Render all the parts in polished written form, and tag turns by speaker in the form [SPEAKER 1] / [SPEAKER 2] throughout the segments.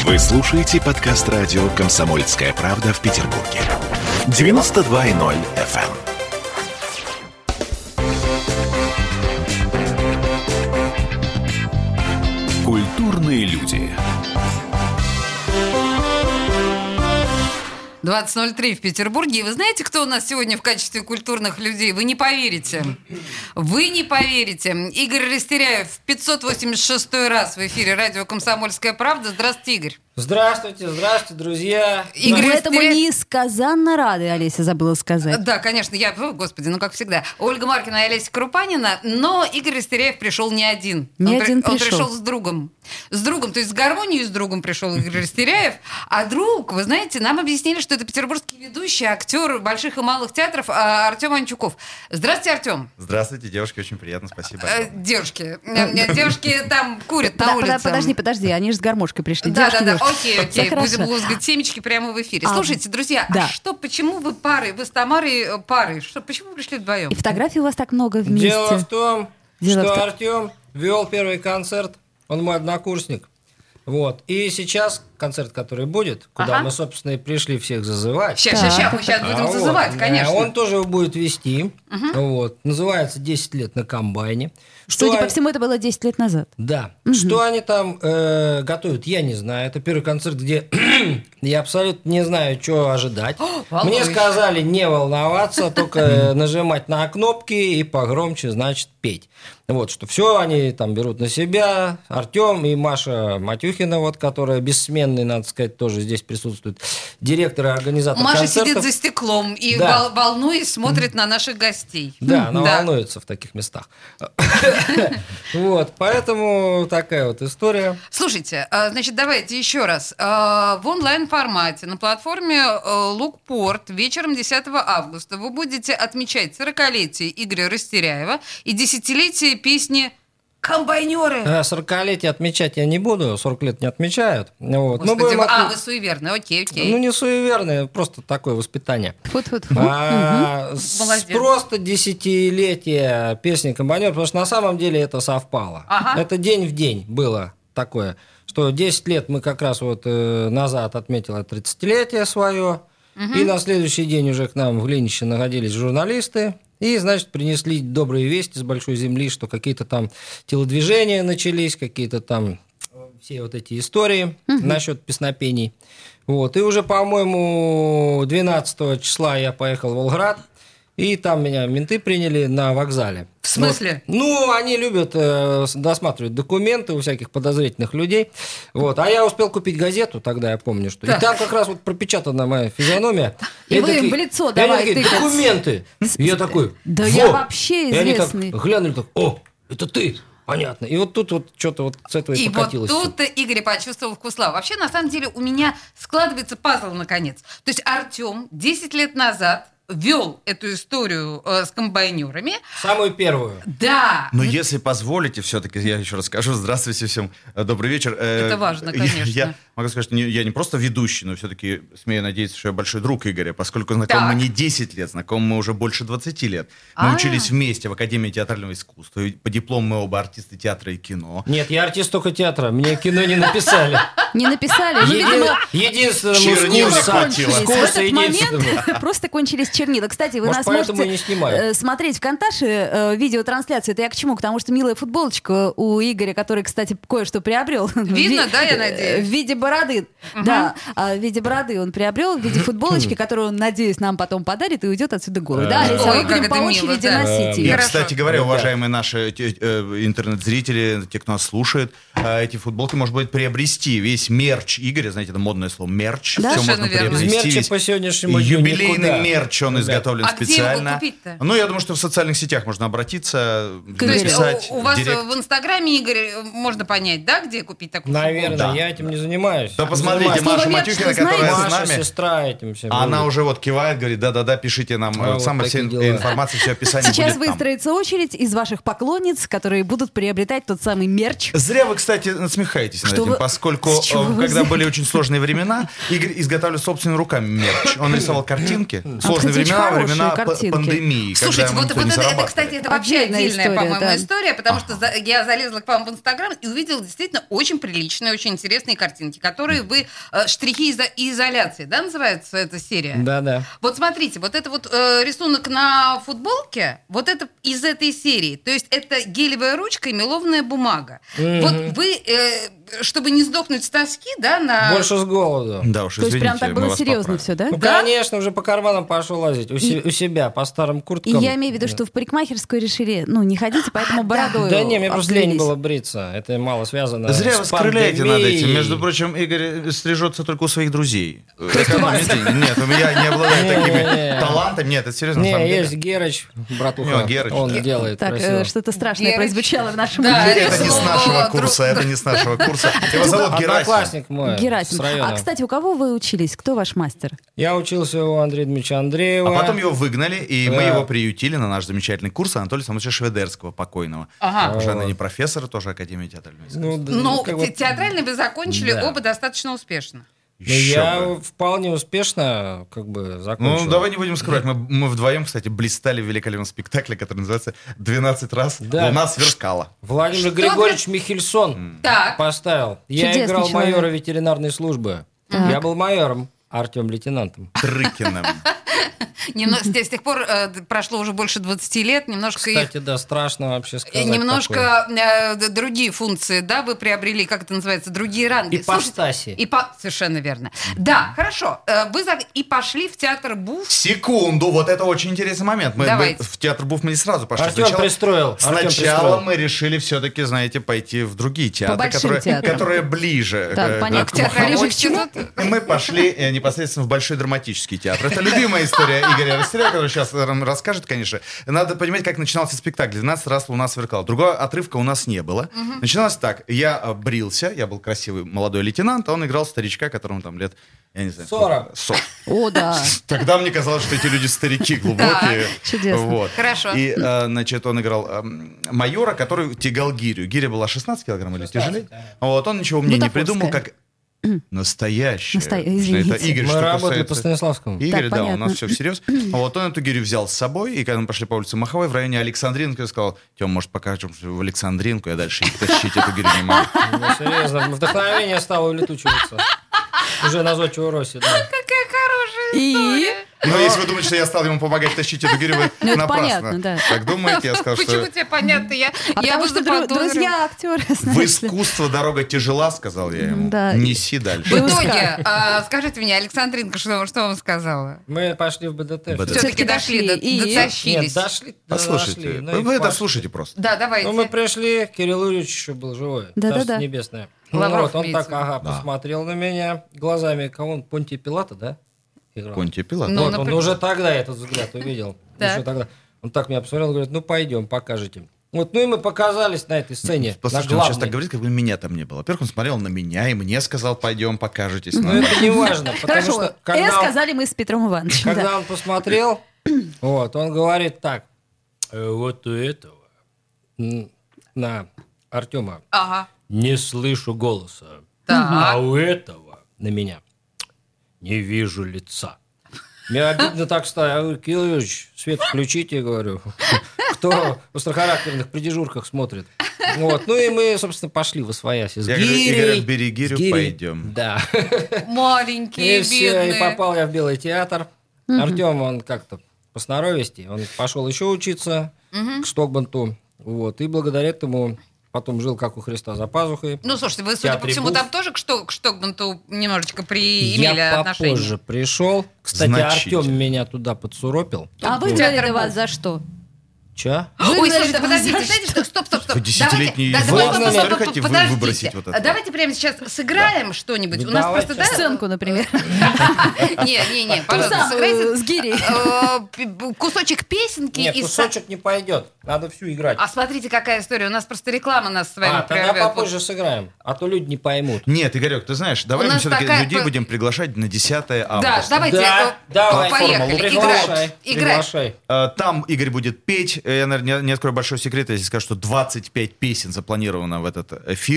[SPEAKER 1] Вы слушаете подкаст радио «Комсомольская правда» в Петербурге. 92.0 FM. Культурные люди.
[SPEAKER 2] 20:03 в Петербурге. И вы знаете, кто у нас сегодня в качестве культурных людей? Вы не поверите. Вы не поверите. Игорь Растеряев в 586 раз в эфире радио «Комсомольская правда». Здравствуйте, Игорь.
[SPEAKER 3] Здравствуйте,
[SPEAKER 2] друзья.
[SPEAKER 4] Мы этому несказанно рады, Олеся забыла сказать.
[SPEAKER 2] Да, конечно, господи, как всегда. Ольга Маркина и Олеся Крупанина, но Игорь Растеряев пришел не один. Он пришел с другом. С другом, то есть с гармонией с другом пришел Игорь Растеряев. А друг, вы знаете, нам объяснили, что это петербургский ведущий, актер больших и малых театров Артем Анчуков. Здравствуйте, Артем.
[SPEAKER 5] Здравствуйте, девушки, очень приятно, спасибо.
[SPEAKER 2] Девушки там курят на улице.
[SPEAKER 4] Подожди, они же с гармошкой пришли.
[SPEAKER 2] Да. Окей. Будем лузгать семечки прямо в эфире. Слушайте, друзья, почему вы пары? Вы с Тамарой пары. Почему вы пришли вдвоем?
[SPEAKER 4] И фотографий у вас так много вместе.
[SPEAKER 3] Дело в том, что Артем вел первый концерт. Он мой однокурсник. Вот. И сейчас концерт, который будет, куда мы, собственно, и пришли всех зазывать.
[SPEAKER 2] Сейчас будем зазывать, конечно.
[SPEAKER 3] Он тоже его будет вести. Вот. Называется «10 лет на комбайне».
[SPEAKER 4] Судя по всему, это было 10 лет назад.
[SPEAKER 3] Да. Что они там готовят, я не знаю. Это первый концерт, где я абсолютно не знаю, что ожидать. Мне сказали не волноваться, только нажимать на кнопки и погромче, значит, петь. Вот, что все они там берут на себя. Артем и Маша Матюхина, вот, которая бессменный, надо сказать, тоже здесь присутствует, директор и организатор концертов.
[SPEAKER 2] Маша сидит за стеклом и, волнуясь, смотрит на наших гостей.
[SPEAKER 3] Да, она волнуется в таких местах. Вот, поэтому такая вот история.
[SPEAKER 2] Слушайте, значит, давайте еще раз. В онлайн-формате на платформе Лукпорт вечером 10 августа вы будете отмечать 40-летие Игоря Растеряева и десятилетие песни «Комбайнеры».
[SPEAKER 3] 40-летие отмечать я не буду, 40 лет не отмечают. Вот.
[SPEAKER 2] Господи, вы суеверны, окей.
[SPEAKER 3] Ну, не суеверны, просто такое воспитание.
[SPEAKER 2] Молодец.
[SPEAKER 3] Просто десятилетие песни «Комбайнеры», потому что на самом деле это совпало. Это день в день было такое, что 10 лет мы как раз вот назад отметили 30-летие свое, и на следующий день уже к нам в Ленище находились журналисты, и, значит, принесли добрые вести с большой земли, что какие-то там телодвижения начались, какие-то там все вот эти истории насчет песнопений. Вот. И уже, по-моему, 12 числа я поехал в Волгоград, и там меня менты приняли на вокзале.
[SPEAKER 2] В смысле?
[SPEAKER 3] Вот. Ну, они любят досматривать документы у всяких подозрительных людей. Вот. А я успел купить газету, тогда я помню, что... И там как раз вот пропечатана моя физиономия.
[SPEAKER 4] И вы им в лицо давай тыкать.
[SPEAKER 3] Документы! И я такой...
[SPEAKER 4] Да я вообще известный.
[SPEAKER 3] И они так глянули, так, о, это ты! Понятно. И вот тут вот что-то вот с этого и покатилось.
[SPEAKER 2] И вот тут Игорь почувствовал вкус славы. Вообще, на самом деле, у меня складывается пазл наконец. То есть Артем 10 лет назад вел эту историю с комбайнерами.
[SPEAKER 3] Самую первую.
[SPEAKER 2] Да.
[SPEAKER 5] Но если позволите, все-таки я еще расскажу. Здравствуйте всем. Добрый вечер.
[SPEAKER 2] Это важно, конечно.
[SPEAKER 5] Я могу сказать, что я не просто ведущий, но все-таки смею надеяться, что я большой друг Игоря, поскольку знакомы мы не 10 лет, знакомы мы уже больше 20 лет. Мы учились вместе в Академии театрального искусства. И по диплому мы оба артисты театра и кино.
[SPEAKER 3] Нет, я артист только театра. Мне кино не написали.
[SPEAKER 4] Не написали?
[SPEAKER 3] Единственное,
[SPEAKER 4] в этот момент просто кончились чернила. Кстати, вы нас можете смотреть в Конташе видеотрансляцию. Это я к чему? К тому, что милая футболочка у Игоря, который, кстати, кое-что приобрел.
[SPEAKER 2] Видно, да, я надеюсь?
[SPEAKER 4] В виде бороды. Да, в виде бороды он приобрел, в виде футболочки, которую он, надеюсь, нам потом подарит и уйдет отсюда голый. Да, Олеся, мы будем по очереди носить ее.
[SPEAKER 5] Кстати говоря, уважаемые наши интернет-зрители, те, кто нас слушает, эти футболки можно будет приобрести. Весь мерч Игоря, знаете, это модное слово, мерч. Все можно приобрести.
[SPEAKER 3] Мерч по сегодняшнему дню
[SPEAKER 5] юбилейный мерч, он изготовлен специально.
[SPEAKER 2] Где его купить-то?
[SPEAKER 5] Ну, я думаю, что в социальных сетях можно обратиться,
[SPEAKER 2] написать. У вас в Инстаграме, Игорь, можно понять, да, где купить такую футболку?
[SPEAKER 3] Наверное, я этим не занимаюсь.
[SPEAKER 5] Да посмотрите, Маша Матюхина, которая с нами.
[SPEAKER 3] Маша, сестра этим всем.
[SPEAKER 5] Она уже вот кивает, говорит, да-да-да, пишите нам самую всю информацию, все описание
[SPEAKER 4] Сейчас
[SPEAKER 5] будет там.
[SPEAKER 4] выстроится очередь из ваших поклонниц, которые будут приобретать тот самый мерч.
[SPEAKER 5] Зря вы, кстати, насмехаетесь над этим, поскольку когда были очень сложные времена, Игорь изготавливал собственными руками мерч. Он рисовал картинки. Сложные времена пандемии.
[SPEAKER 2] Слушайте, вот это, кстати, это вообще отдельная, по-моему, история, потому что я залезла к вам в Инстаграм и увидела действительно очень приличные, очень интересные картинки, которые вы... Штрихи изоляции, да, называется эта серия?
[SPEAKER 3] Да.
[SPEAKER 2] Вот смотрите, вот это вот рисунок на футболке, вот это из этой серии. То есть это гелевая ручка и мелованная бумага. Вот вы... чтобы не сдохнуть с тоски, да, на...
[SPEAKER 3] Больше с голоду.
[SPEAKER 5] Да уж, извините,
[SPEAKER 4] то есть прям так было серьезно все, да?
[SPEAKER 3] Ну, конечно, уже по карманам пошел лазить. У себя, по старым курткам.
[SPEAKER 4] И я имею в виду, что в парикмахерскую решили, не ходите, поэтому бородой.
[SPEAKER 3] Да не, мне просто лень было бриться. Это мало связано с
[SPEAKER 5] Зря вы скрыляете над этим. Между прочим, Игорь стрижется только у своих друзей. Экономите. Нет, я не обладаю такими талантами. Нет, это серьезно, на самом деле.
[SPEAKER 3] Есть Герыч, братуха. Он делает красиво.
[SPEAKER 4] Так, что-то страшное прозвучало в нашем
[SPEAKER 5] эфире. Это не с нашего курса, это не с нашего курса. Его зовут Герасим.
[SPEAKER 3] Одноклассник мой.
[SPEAKER 4] Герасим. А, кстати, у кого вы учились? Кто ваш мастер?
[SPEAKER 3] Я учился у Андрея Дмитриевича Андреева.
[SPEAKER 5] А потом его выгнали, и мы его приютили на наш замечательный курс Анатолия Самуиловича Шведерского, покойного. Уже она не профессор, тоже Академии театрального искусства.
[SPEAKER 2] Театральный вы закончили оба достаточно успешно.
[SPEAKER 3] Я вполне успешно закончил.
[SPEAKER 5] Давай не будем скрывать. Мы вдвоем, кстати, блистали в великолепном спектакле, который называется «12 раз луна сверкала».
[SPEAKER 3] Владимир Григорьевич Михельсон поставил. Я играл майора ветеринарной службы. Я был майором, Артем лейтенантом.
[SPEAKER 5] Трыкиным.
[SPEAKER 2] С тех пор прошло уже больше 20 лет.
[SPEAKER 3] Кстати, да, страшно вообще сказать.
[SPEAKER 2] Немножко другие функции, да, вы приобрели, как это называется, другие ранги.
[SPEAKER 3] Ипостаси.
[SPEAKER 2] Совершенно верно. Да, хорошо. Вы и пошли в театр БУФ.
[SPEAKER 5] Секунду, вот это очень интересный момент. В театр БУФ мы не сразу пошли. Сначала мы решили все-таки, знаете, пойти в другие театры, которые ближе
[SPEAKER 2] к театральному институту.
[SPEAKER 5] И мы пошли непосредственно в Большой драматический театр. Это любимая история Игоря Растеряева, который сейчас расскажет, конечно. Надо понимать, как начинался спектакль. 12 раз луна сверкала. Другого отрывка у нас не было. Начиналось так. Я брился, я был красивый молодой лейтенант, а он играл старичка, которому там лет, я не знаю,
[SPEAKER 3] 40.
[SPEAKER 4] О, да.
[SPEAKER 5] Тогда мне казалось, что эти люди старики глубокие.
[SPEAKER 4] Чудесно.
[SPEAKER 2] Хорошо.
[SPEAKER 5] И, значит, он играл майора, который тягал гирю. Гиря была 16 килограмм или тяжелее. Вот, он ничего мне не придумал, как... Настоящая.
[SPEAKER 4] Извините.
[SPEAKER 5] Это Игорь,
[SPEAKER 3] мы работали по Станиславскому.
[SPEAKER 5] Игорь, да, у нас все всерьез. Вот он эту гирю взял с собой, и когда мы пошли по улице Маховой в районе Александринки, я сказал: Тём, может, покажем в Александринку, я дальше тащить эту гирю не могу.
[SPEAKER 3] Серьезно, вдохновение стало улетучиваться. Уже на Зодчего Росе, да.
[SPEAKER 2] Какая хорошая история.
[SPEAKER 5] Но если вы думаете, что я стал ему помогать тащить эту гирю, вы напрасно.
[SPEAKER 4] Да.
[SPEAKER 5] Так думаете, я сказал, что...
[SPEAKER 2] Почему тебе понятно? Я
[SPEAKER 4] потому что друзья актеры.
[SPEAKER 5] В искусство дорога тяжела, сказал я ему. Неси дальше.
[SPEAKER 2] В итоге, скажите мне, Александринка, что вам сказала?
[SPEAKER 3] Мы пошли в БДТ.
[SPEAKER 2] Все-таки дошли, дотащились.
[SPEAKER 3] Нет, дошли.
[SPEAKER 5] Послушайте, вы это слушайте просто.
[SPEAKER 2] Да, давайте.
[SPEAKER 3] Мы пришли, Кирилл Юрьевич еще был живой.
[SPEAKER 4] Да.
[SPEAKER 3] Небесное.
[SPEAKER 2] Лавров,
[SPEAKER 3] он так, посмотрел на меня глазами, кого он, Понтия Пилата, да? Играл.
[SPEAKER 5] Понтия Пилата.
[SPEAKER 3] Он уже тогда этот взгляд увидел. Еще тогда. Он так меня посмотрел, говорит: пойдем, покажите. Вот, и мы показались на этой сцене.
[SPEAKER 5] Послушайте, он сейчас так говорит, как бы меня там не было. Во-первых, он смотрел на меня и мне сказал: пойдем, покажетесь.
[SPEAKER 3] Это не важно, потому что...
[SPEAKER 4] сказали мы с Петром Ивановичем.
[SPEAKER 3] Когда он посмотрел, он говорит так: вот у этого, на Артема, не слышу голоса, а у этого, на меня, не вижу лица. Мне обидно так стало. Я говорю: Кирилл Юрьевич, свет включите, говорю. Кто в острохарактерных при дежурках смотрит. Вот. И мы, собственно, пошли в освояси с гирей.
[SPEAKER 5] Игорь, бери гирю, пойдем.
[SPEAKER 3] Да.
[SPEAKER 2] Маленькие, бедные.
[SPEAKER 3] И попал я в Белый театр. Артем, он как-то по сноровисти. Он пошел еще учиться к Штокбанту. Вот. И благодаря этому... Потом жил, как у Христа, за пазухой.
[SPEAKER 2] Слушайте, вы, судя по всему, там тоже к Штокбанту немножечко приимели отношения.
[SPEAKER 3] Я попозже пришел. Кстати, Артем меня туда подсуропил.
[SPEAKER 4] А вы взяли вас за что?
[SPEAKER 3] Че?
[SPEAKER 2] Ой, слушайте, подождите, знаете что? Стоп.
[SPEAKER 5] Десятилетний хотите выбросить вот это?
[SPEAKER 2] Давайте прямо сейчас сыграем что-нибудь. У нас просто
[SPEAKER 4] сценку, например.
[SPEAKER 2] Не, пожалуйста, сыграйте
[SPEAKER 4] с гирей.
[SPEAKER 2] Кусочек песенки.
[SPEAKER 3] Нет, кусочек не пойдет. Надо всю играть.
[SPEAKER 2] А смотрите, какая история. У нас просто реклама нас с вами
[SPEAKER 3] тогда попозже сыграем. А то люди не поймут.
[SPEAKER 5] Нет, Игорек, ты знаешь, давай мы все-таки людей будем приглашать на 10 августа.
[SPEAKER 2] Да, давайте.
[SPEAKER 3] Поехали.
[SPEAKER 2] Играй.
[SPEAKER 5] Там Игорь будет петь. Я, наверное, не открою большой секрет, если скажу, что 25 песен запланировано в этот эфир.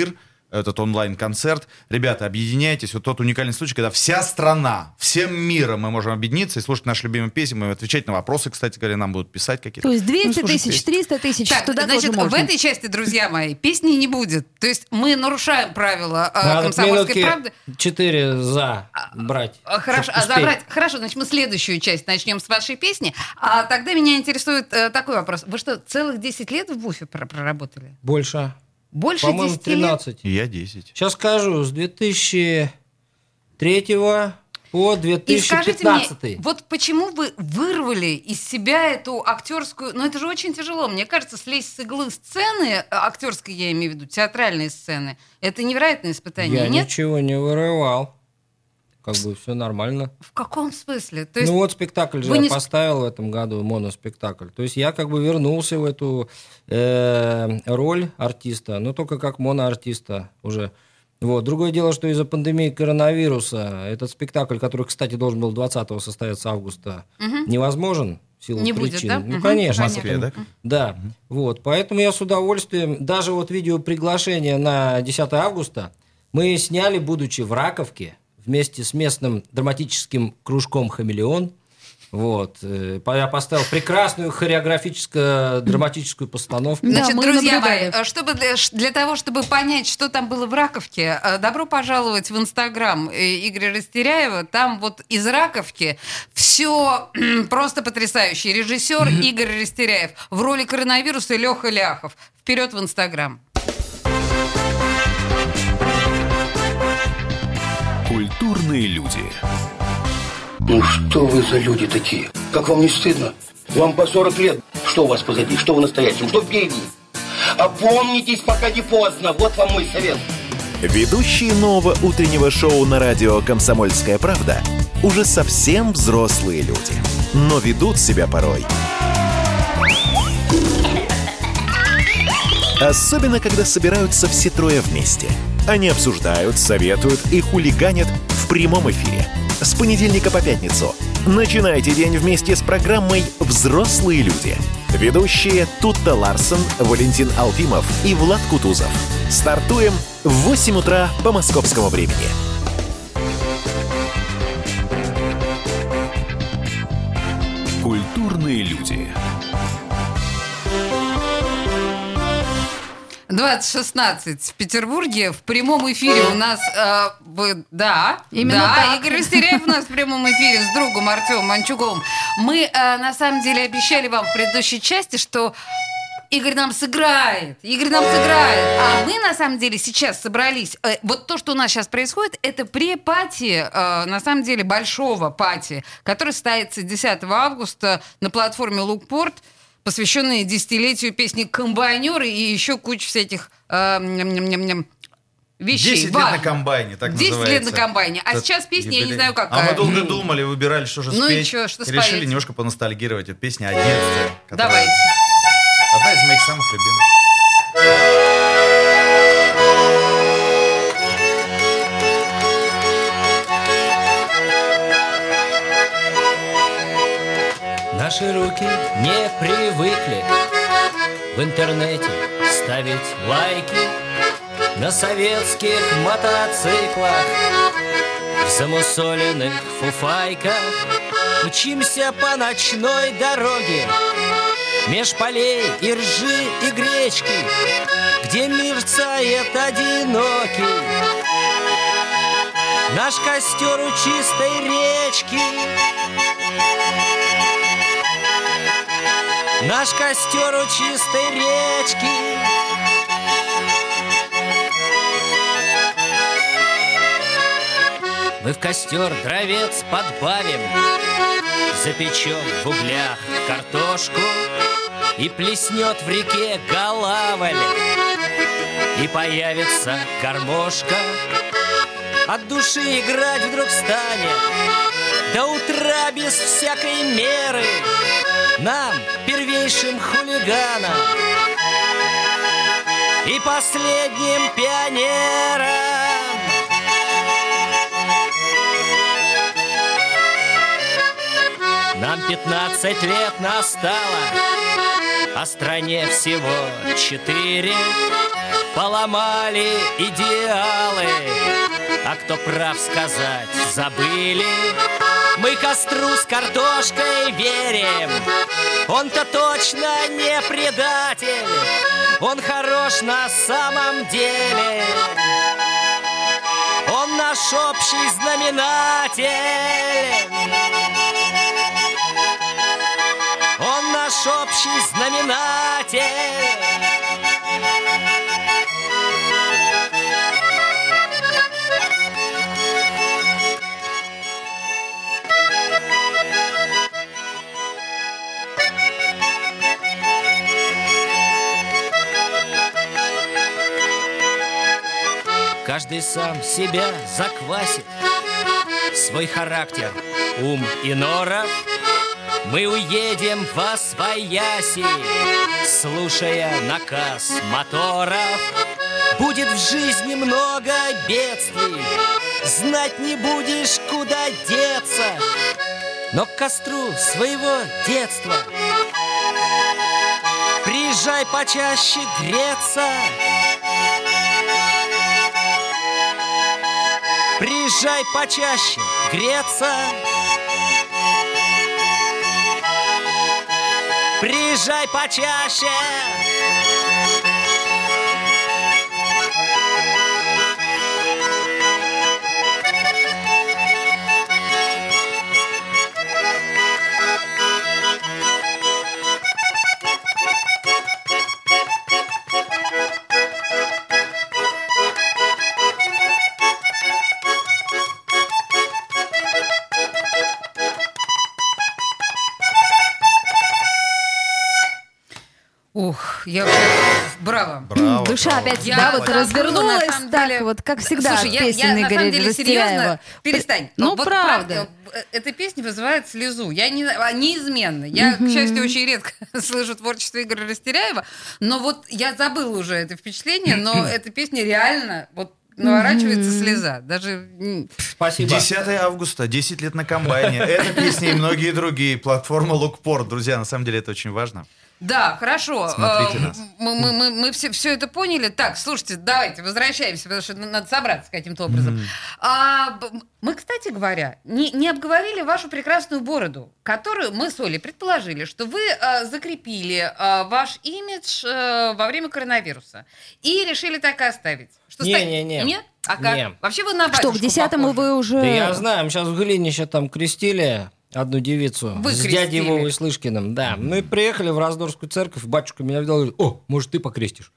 [SPEAKER 5] этот онлайн-концерт. Ребята, объединяйтесь. Вот тот уникальный случай, когда вся страна, всем миром мы можем объединиться и слушать наши любимые песни, мы отвечать на вопросы, кстати говоря, нам будут писать какие-то.
[SPEAKER 4] То есть 200 тысяч, 300 тысяч,
[SPEAKER 2] так,
[SPEAKER 4] туда
[SPEAKER 2] значит,
[SPEAKER 4] тоже можно.
[SPEAKER 2] в этой части, друзья мои, песни не будет. То есть мы нарушаем правила «Комсомольской правды».
[SPEAKER 3] 4 за брать.
[SPEAKER 2] Хорошо, забрать. Хорошо, значит, мы следующую часть начнем с вашей песни. А тогда меня интересует такой вопрос. Вы что, целых 10 лет в БУФе проработали?
[SPEAKER 3] Больше.
[SPEAKER 2] Больше
[SPEAKER 3] по-моему,
[SPEAKER 2] 10
[SPEAKER 3] 13.
[SPEAKER 2] лет?
[SPEAKER 5] И я 10.
[SPEAKER 3] Сейчас скажу, с 2003 по 2015.
[SPEAKER 2] И скажите мне, вот почему вы вырвали из себя эту актерскую... Ну, это же очень тяжело. Мне кажется, слезть с иглы сцены, актерской я имею в виду, театральные сцены, это невероятное испытание,
[SPEAKER 3] нет? Я ничего не вырывал. Как бы все нормально.
[SPEAKER 2] В каком смысле? То есть
[SPEAKER 3] ну вот спектакль же я поставил в этом году, моноспектакль. То есть я как бы вернулся в эту роль артиста, но только как моноартиста уже. Вот. Другое дело, что из-за пандемии коронавируса этот спектакль, который, кстати, должен был 20-го состояться августа, невозможен в силу причин.
[SPEAKER 2] Будет, да?
[SPEAKER 3] Ну, конечно.
[SPEAKER 5] В Москве, да?
[SPEAKER 3] Да. Вот. Поэтому я с удовольствием, даже вот видеоприглашение на 10 августа мы сняли, будучи в Раковке, вместе с местным драматическим кружком «Хамелеон». Вот. Я поставил прекрасную хореографическо-драматическую постановку.
[SPEAKER 2] Значит, да, друзья мои, для того, чтобы понять, что там было в Раковке, добро пожаловать в Инстаграм Игоря Растеряева. Там вот из Раковки все просто потрясающе. Режиссер Игорь Растеряев. В роли коронавируса Леха Ляхов. Вперед в Инстаграм.
[SPEAKER 1] Культурные люди.
[SPEAKER 6] Ну что вы за люди такие? Как вам не стыдно? Вам по 40 лет. Что у вас позади? Что в настоящем? Что впереди? Опомнитесь, пока не поздно. Вот вам мой совет.
[SPEAKER 1] Ведущие нового утреннего шоу на радио «Комсомольская правда» уже совсем взрослые люди, но ведут себя порой. Особенно, когда собираются все трое вместе. Они обсуждают, советуют и хулиганят в прямом эфире. С понедельника по пятницу. Начинайте день вместе с программой «Взрослые люди». Ведущие Тутта Ларсон, Валентин Алфимов и Влад Кутузов. Стартуем в 8 утра по московскому времени. Культурные люди.
[SPEAKER 2] 20:16 в Петербурге. В прямом эфире у нас... Игорь Растеряев у нас в прямом эфире с другом Артемом Манчуковым. Мы, на самом деле, обещали вам в предыдущей части, что Игорь нам сыграет. А мы, на самом деле, сейчас собрались... Вот то, что у нас сейчас происходит, это пре-пати, на самом деле, большого пати, который состоится 10 августа на платформе «Лукпорт», посвященные десятилетию песни «Комбайнеры» и еще куча всяких вещей.
[SPEAKER 5] 10 лет на комбайне, так 10 называется. 10
[SPEAKER 2] лет на комбайне. А сейчас песня, я не знаю, какая.
[SPEAKER 5] А мы долго думали, выбирали, что же спеть.
[SPEAKER 2] Ну и что спеть?
[SPEAKER 5] Решили немножко поностальгировать. Это песня о детстве.
[SPEAKER 2] Давайте.
[SPEAKER 5] Одна из моих самых любимых.
[SPEAKER 3] Наши руки не привыкли в интернете ставить лайки на советских мотоциклах, в замусоленных фуфайках. Мчимся по ночной дороге меж полей и ржи и гречки, где мерцает одинокий наш костер у чистой речки. Наш костер у чистой речки. Мы в костер дровец подбавим, запечем в углях картошку, и плеснет в реке голавль, и появится гармошка. От души играть вдруг станет до утра без всякой меры. Нам, первейшим хулиганам и последним пионерам, нам 15 лет настало, а стране всего 4.
[SPEAKER 7] поломали идеалы, а кто прав сказать забыли. Мы костру с картошкой верим, он-то точно не предатель, он хорош на самом деле, он наш общий знаменатель, он наш общий знаменатель. Каждый сам себя заквасит, свой характер, ум и норов. Мы уедем во свояси, слушая наказ моторов. Будет в жизни много бедствий, знать не будешь, куда деться, но к костру своего детства приезжай почаще греться. Приезжай почаще греться. Приезжай почаще.
[SPEAKER 2] Ух, я... Браво.
[SPEAKER 4] Браво. Душа опять, да, вот развернулась так, деле... вот как всегда.
[SPEAKER 2] Слушай, я на самом деле серьезно... Перестань.
[SPEAKER 4] Ну, вот правда.
[SPEAKER 2] Эта песня вызывает слезу. Я неизменно. Я, к счастью, очень редко слышу творчество Игоря Растеряева, но вот я забыла уже это впечатление, но эта песня реально... вот наворачивается слеза. Даже...
[SPEAKER 5] Спасибо. 10 августа, 10 лет на комбайне. Эта песня и многие другие. Платформа Лукпорт. Друзья, на самом деле это очень важно.
[SPEAKER 2] Да, хорошо.
[SPEAKER 5] Смотрите нас.
[SPEAKER 2] Мы все это поняли. Так, слушайте, давайте возвращаемся, потому что надо собраться каким-то образом. Мы, кстати говоря, не обговорили вашу прекрасную бороду, которую мы с Олей предположили, что вы закрепили ваш имидж во время коронавируса и решили так и оставить.
[SPEAKER 3] Не.
[SPEAKER 2] Нет? А как?
[SPEAKER 3] Не.
[SPEAKER 2] Вообще вы на батюшку
[SPEAKER 4] Что, к 10-му вы уже...
[SPEAKER 3] Да я знаю, сейчас в Глинище там крестили одну девицу с дядей Вовой Слышкиным. Да. Ну и приехали в Раздорскую церковь, батюшка меня видел и говорит: о, может, ты покрестишь?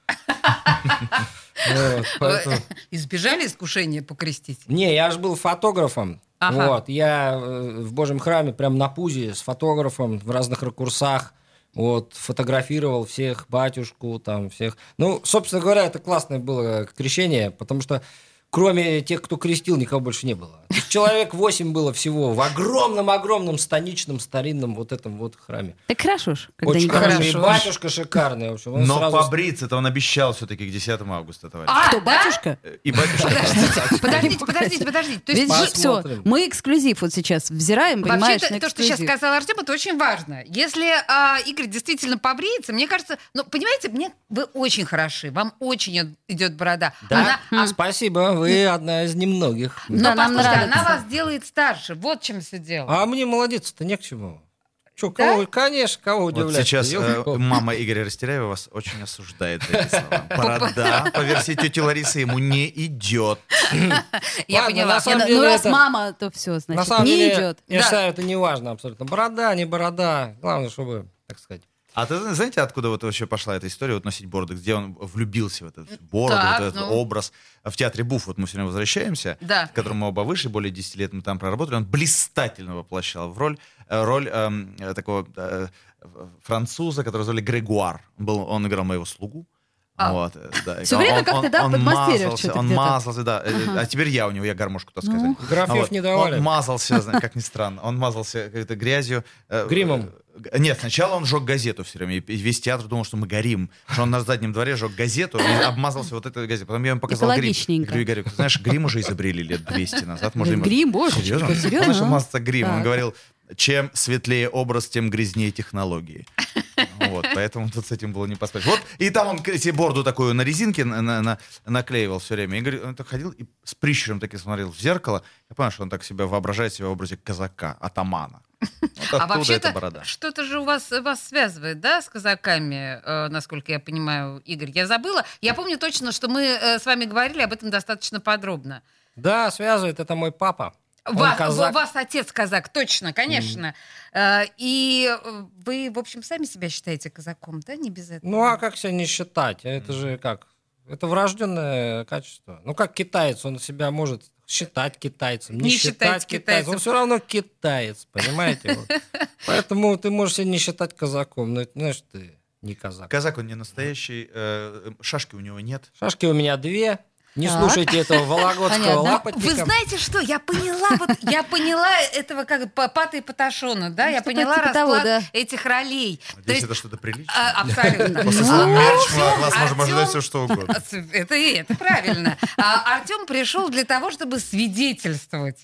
[SPEAKER 2] Избежали искушения покрестить?
[SPEAKER 3] Не, я же был фотографом. Вот, я в Божьем храме прям на пузе с фотографом в разных ракурсах. Вот, фотографировал всех, батюшку, там, всех. Ну, собственно говоря, это классное было крещение, потому что кроме тех, кто крестил, никого больше не было. Человек 8 было всего в огромном-огромном станичном старинном вот этом вот храме.
[SPEAKER 4] Так хорошо ж.
[SPEAKER 3] Очень хорошо. И батюшка шикарный. В общем,
[SPEAKER 5] но сразу... побриться-то он обещал все-таки к 10 августа, товарищ.
[SPEAKER 4] Кто, батюшка?
[SPEAKER 5] И батюшка.
[SPEAKER 2] Подождите. То
[SPEAKER 4] есть все, мы эксклюзив вот сейчас взираем, понимаешь,
[SPEAKER 2] вообще, то, что сейчас сказал Артем, это очень важно. Если Игорь действительно побреется, мне кажется, ну, понимаете, вы очень хороши, вам очень идет борода.
[SPEAKER 3] Да, спасибо. Вы одна из немногих.
[SPEAKER 2] Но нам нравится. Она вас делает старше. Вот в чем все дело.
[SPEAKER 3] А мне молодец-то не к чему. Че, кого, конечно, кого удивлять.
[SPEAKER 5] Вот сейчас мама Игоря Растеряева вас очень осуждает за эти слова. Борода, по версии тети Ларисы, ему не идет.
[SPEAKER 2] Я поняла.
[SPEAKER 4] Ну, раз мама, то все, значит, не идет.
[SPEAKER 3] Я считаю, это не важно абсолютно. Борода, не борода. Главное, чтобы, так сказать...
[SPEAKER 5] А ты знаете, откуда вот вообще пошла эта история, вот носить бороду, где он влюбился в этот бороду,
[SPEAKER 2] так,
[SPEAKER 5] вот этот образ? В театре Буф, вот мы все время возвращаемся, к которому мы оба вышли, более 10 лет мы там проработали, он блистательно воплощал в роль такого француза, которого звали Грегуар. Он играл моего слугу. Вот, да.
[SPEAKER 4] Все время как-то, да, подмастерьев что-то
[SPEAKER 5] он мазался, да. А теперь я гармошку таскаю.
[SPEAKER 3] Графьев не давали.
[SPEAKER 5] Он мазался, как ни странно, он мазался какой-то грязью.
[SPEAKER 3] Гримом.
[SPEAKER 5] Нет, сначала он жег газету все время, и весь театр думал, что мы горим, что он на заднем дворе жег газету и обмазался вот этой газетой. Потом я ему показал грим. Я говорю: Игорь, ты знаешь, грим уже изобрели лет 200 назад.
[SPEAKER 4] Грим, боже,
[SPEAKER 5] серьезно? Серьезно? Мазаться гримом. Он говорил: чем светлее образ, тем грязнее технологии. Вот, поэтому тут с этим было не поспорить. Вот, и там он себе борду такую на резинке наклеивал все время. Игорь, он так ходил и с прищуром таки смотрел в зеркало. Я понял, что он так себя воображает в образе казака, атамана. Вот
[SPEAKER 2] а вообще-то что-то же вас связывает, да, с казаками, насколько я понимаю, Игорь? Я забыла. Я помню точно, что мы с вами говорили об этом достаточно подробно.
[SPEAKER 3] Да, связывает. Это мой папа.
[SPEAKER 2] Вас отец казак, точно, конечно. И вы, в общем, сами себя считаете казаком, да, не без этого?
[SPEAKER 3] Ну, а как себя не считать? Это же как? Это врожденное качество. Ну, как китаец, он себя может считать китайцем, не считать китайцем. Он все равно китаец, понимаете? Вот. Поэтому ты можешь себя не считать казаком, но это, знаешь, ты не казак.
[SPEAKER 5] Казак, он не настоящий, шашки у него нет.
[SPEAKER 3] Шашки у меня 2. Не слушайте этого вологодского лапотника.
[SPEAKER 2] Вы знаете что? Я поняла этого как Пата и Паташона, да? Я поняла расклад этих ролей.
[SPEAKER 5] Надеюсь, это что-то приличное?
[SPEAKER 2] Абсолютно.
[SPEAKER 5] После слова Мерчмана от вас можем ожидать все, что угодно.
[SPEAKER 2] Это правильно. Артем пришел для того, чтобы свидетельствовать.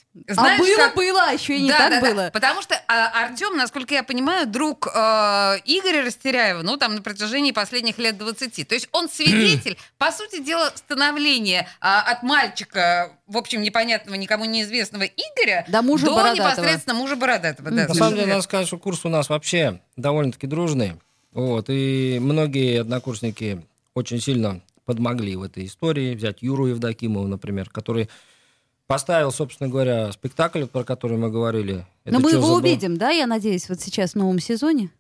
[SPEAKER 4] Было, еще и не так было.
[SPEAKER 2] Потому что Артем, насколько я понимаю, друг Игоря Растеряева, ну, там, на протяжении последних лет 20. То есть он свидетель, по сути дела, становления от мальчика, в общем, непонятного, никому неизвестного Игоря до непосредственно мужа Бородатого. Да,
[SPEAKER 3] на самом деле, надо сказать, что курс у нас вообще довольно-таки дружный. Вот, и многие однокурсники очень сильно подмогли в этой истории. Взять Юру Евдокимова, например, который поставил, собственно говоря, спектакль, про который мы говорили.
[SPEAKER 4] Но мы его увидим, да, я надеюсь, вот сейчас в новом сезоне?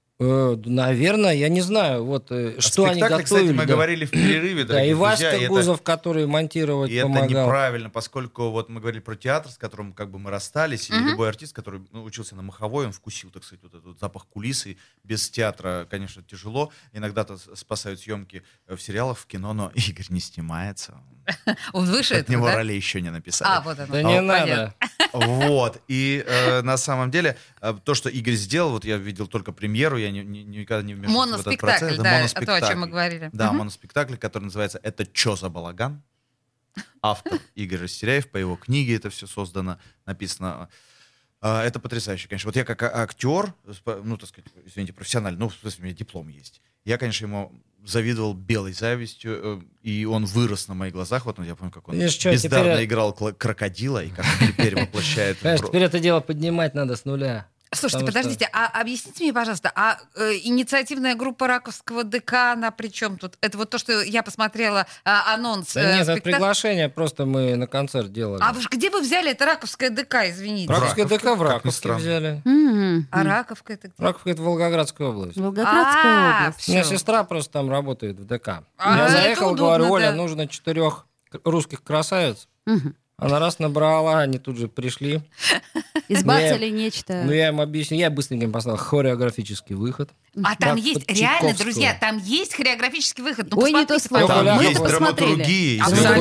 [SPEAKER 3] Наверное, я не знаю, вот что они готовили.
[SPEAKER 5] Кстати, мы говорили в перерыве, дорогие
[SPEAKER 3] друзья. И Васька Гузов, который монтировать помогал.
[SPEAKER 5] Это неправильно, поскольку вот мы говорили про театр, с которым как бы мы расстались, и любой артист, который учился на Маховой, он вкусил, так сказать, вот этот запах кулисы. Без театра, конечно, тяжело. Иногда-то спасают съемки в сериалах, в кино, но Игорь не снимается.
[SPEAKER 2] Он выше
[SPEAKER 5] этого, него ролей еще не написали.
[SPEAKER 2] Вот это.
[SPEAKER 3] Да не надо.
[SPEAKER 5] Вот. И на самом деле то, что Игорь сделал, вот я видел только премьеру, я никогда не вмешивался в этот процесс.
[SPEAKER 2] Моноспектакль, да, моноспектакль. То, о чем мы говорили.
[SPEAKER 5] Да, моноспектакль, который называется «Это чё за балаган?». Автор Игорь Растеряев, по его книге это все создано, написано. Это потрясающе, конечно. Вот я как актер, ну, так сказать, извините, профессиональный, ну, в смысле, у меня диплом есть. Я, конечно, ему завидовал белой завистью, и он вырос на моих глазах. Вот я помню, как он бездарно играл крокодила, и как он теперь воплощает...
[SPEAKER 3] Конечно, теперь это дело поднимать надо с нуля.
[SPEAKER 2] Слушайте, подождите, объясните мне, пожалуйста, инициативная группа Раковского ДК, она при чем тут? Это вот то, что я посмотрела анонс.
[SPEAKER 3] Да нет, это приглашение, просто мы на концерт делали.
[SPEAKER 2] А где вы взяли это Раковское ДК, извините?
[SPEAKER 3] Раковское ДК в Раковске взяли.
[SPEAKER 2] А Раковка это где?
[SPEAKER 3] Раковка — это Волгоградская область.
[SPEAKER 4] Волгоградская область.
[SPEAKER 3] У меня сестра просто там работает в ДК. Я заехал, говорю, Оля, нужно 4 русских красавиц. Она раз набрала, они тут же пришли.
[SPEAKER 4] Избавили нечто.
[SPEAKER 3] Ну, я им объяснил, я быстренько им поставил хореографический выход.
[SPEAKER 2] А там есть, реально, друзья, там есть хореографический выход.
[SPEAKER 4] Ой, не то слово.
[SPEAKER 5] Там есть драматургия.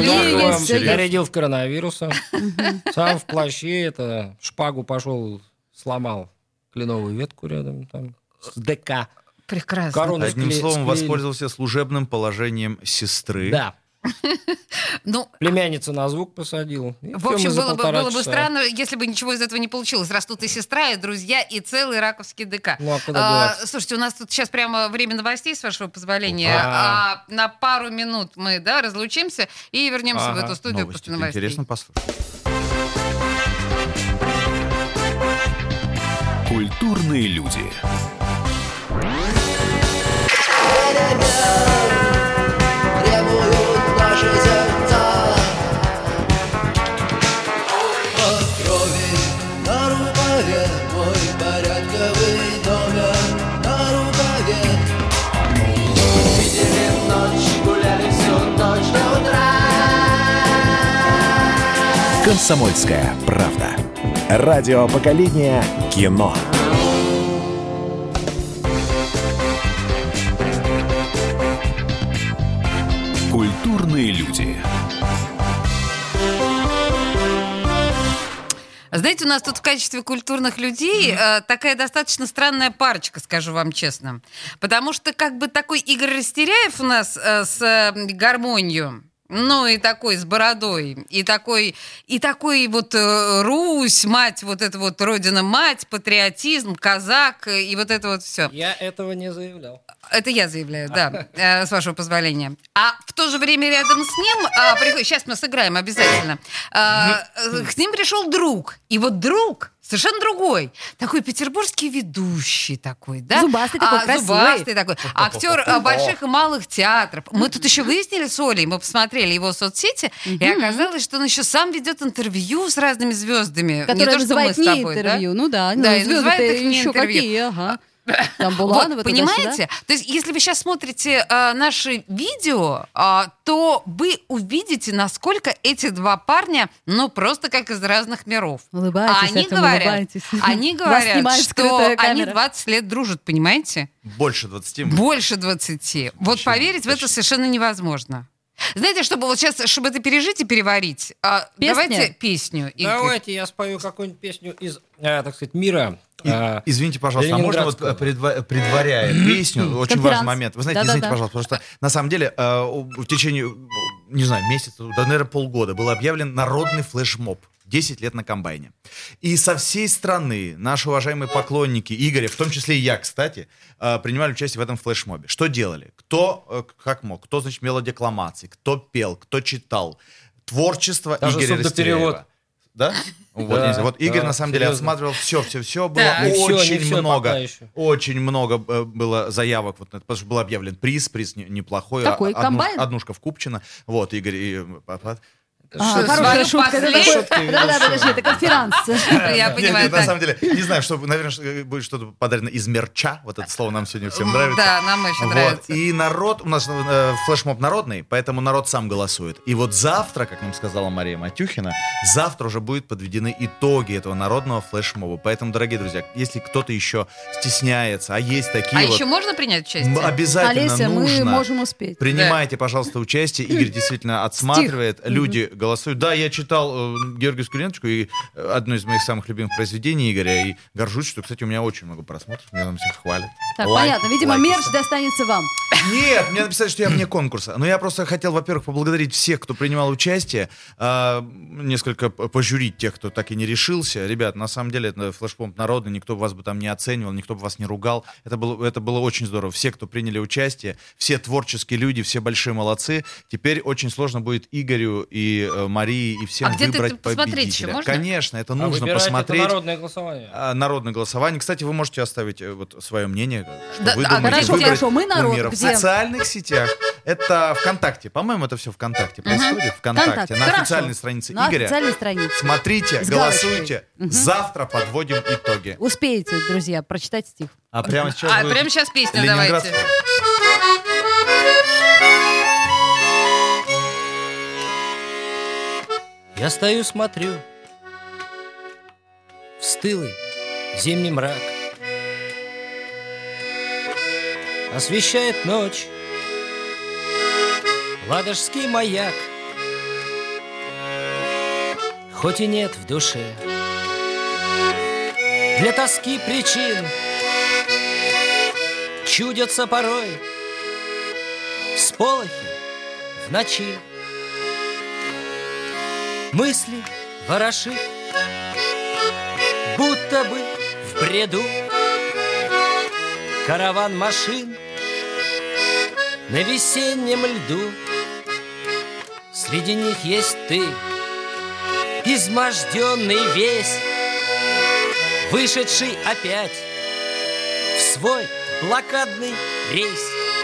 [SPEAKER 3] Я рядил в коронавируса. Сам в плаще, это шпагу пошел, сломал кленовую ветку рядом там с ДК.
[SPEAKER 2] Прекрасно.
[SPEAKER 5] Одним словом, воспользовался служебным положением сестры.
[SPEAKER 3] Да. Племянницу на звук посадил.
[SPEAKER 2] В общем, было бы странно, если бы ничего из этого не получилось. Растут и сестра, и друзья, и целый Раковский ДК.
[SPEAKER 3] Ну, а куда
[SPEAKER 2] слушайте, у нас тут сейчас прямо время новостей, с вашего позволения. На пару минут мы разлучимся и вернемся в эту студию после новостей.
[SPEAKER 5] Интересно послушать.
[SPEAKER 1] Культурные люди. «Комсомольская правда». Радио поколения кино. Культурные люди.
[SPEAKER 2] Знаете, у нас тут в качестве культурных людей такая достаточно странная парочка, скажу вам честно. Потому что как бы такой Игорь Растеряев у нас с гармонией, Ну, и такой с бородой, и такой вот Русь, мать, вот это вот родина-мать, патриотизм, казак, и вот это вот все.
[SPEAKER 3] Я этого не заявлял.
[SPEAKER 2] Это я заявляю, да, с вашего позволения. А в то же время рядом с ним, сейчас мы сыграем обязательно, к ним пришел друг. И вот друг совершенно другой. Такой петербургский ведущий такой, да?
[SPEAKER 4] Зубастый такой, красивый.
[SPEAKER 2] Зубастый такой. Актер больших и малых театров. Мы тут еще выяснили с Олей, мы посмотрели его соцсети, и оказалось, что он еще сам ведет интервью с разными звездами.
[SPEAKER 4] Которые называют не интервью. Ну да, звезды-то еще какие, ага. Там Буланова,
[SPEAKER 2] вот, понимаете? Да? То есть, если вы сейчас смотрите наши видео, то вы увидите, насколько эти два парня, ну, просто как из разных миров.
[SPEAKER 4] Улыбайтесь,
[SPEAKER 2] они говорят, что они 20 лет дружат, понимаете?
[SPEAKER 5] Больше 20.
[SPEAKER 2] Больше 20. Вот поверить в это совершенно невозможно. Знаете, чтобы вот сейчас, чтобы это пережить и переварить, давайте песню.
[SPEAKER 3] Давайте я спою какую-нибудь песню из, так сказать, мира.
[SPEAKER 5] Извините, пожалуйста, а можно вот предваряя песню, очень важный момент. Вы знаете, извините, пожалуйста, потому что на самом деле в течение, не знаю, месяца, да, наверное, полгода был объявлен народный флешмоб. 10 лет на комбайне. И со всей страны наши уважаемые поклонники Игоря, в том числе и я, кстати, принимали участие в этом флешмобе. Что делали? Кто как мог? Кто, значит, мелодекламации, кто пел, кто читал. Творчество даже Игоря Растеряева. Да? Вот Игорь, на самом деле, отсматривал все. Было очень много было заявок, вот, потому что был объявлен приз неплохой.
[SPEAKER 4] Какой? Комбайн?
[SPEAKER 5] Однушка в Купчино. Вот, Игорь и...
[SPEAKER 4] Хорошая шутка. Да, подожди, это конференция.
[SPEAKER 2] Я понимаю.
[SPEAKER 5] На самом деле, не знаю, наверное, будет что-то подарено из мерча. Вот это слово нам сегодня всем нравится.
[SPEAKER 2] Да, нам очень нравится.
[SPEAKER 5] И народ, у нас флешмоб народный, поэтому народ сам голосует. И вот завтра, как нам сказала Мария Матюхина, завтра уже будут подведены итоги этого народного флешмоба. Поэтому, дорогие друзья, если кто-то еще стесняется, а есть такие
[SPEAKER 2] вот... еще можно принять участие?
[SPEAKER 5] Обязательно
[SPEAKER 4] Олеся,
[SPEAKER 5] нужно.
[SPEAKER 4] Мы можем успеть.
[SPEAKER 5] Принимайте, пожалуйста, участие. Игорь действительно отсматривает. Люди голосуют. Да, я читал Георгию Скуреночку, и одно из моих самых любимых произведений Игоря, и горжусь, что, кстати, у меня очень много просмотров, меня там всех хвалят.
[SPEAKER 4] Так, понятно. Видимо, мерч достанется вам.
[SPEAKER 5] Нет, мне написали, что я вне конкурса. Но я просто хотел, во-первых, поблагодарить всех, кто принимал участие, несколько пожурить тех, кто так и не решился. Ребят, на самом деле, это флешмоб народный, никто вас бы там не оценивал, никто бы вас не ругал. Это было очень здорово. Все, кто приняли участие, все творческие люди, все большие молодцы. Теперь очень сложно будет Игорю и Марии и всем выбрать победителя. Конечно, это нужно посмотреть.
[SPEAKER 3] Это народное голосование.
[SPEAKER 5] Народное голосование. Кстати, вы можете оставить вот свое мнение, что вы думаете выбрать
[SPEAKER 4] кумира.
[SPEAKER 5] В социальных сетях. Это ВКонтакте. По-моему, это все ВКонтакте происходит. ВКонтакте. На официальной странице Игоря. Смотрите, голосуйте. Завтра подводим итоги.
[SPEAKER 4] Успеете, друзья, прочитать стих.
[SPEAKER 5] А прямо сейчас
[SPEAKER 2] песню давайте.
[SPEAKER 7] Я стою, смотрю в стылый зимний мрак. Освещает ночь Ладожский маяк. Хоть и нет в душе для тоски причин, чудятся порой всполохи в ночи. Мысли ворошит, будто бы в бреду, караван машин на весеннем льду. Среди них есть ты, изможденный весь, вышедший опять в свой блокадный рейс.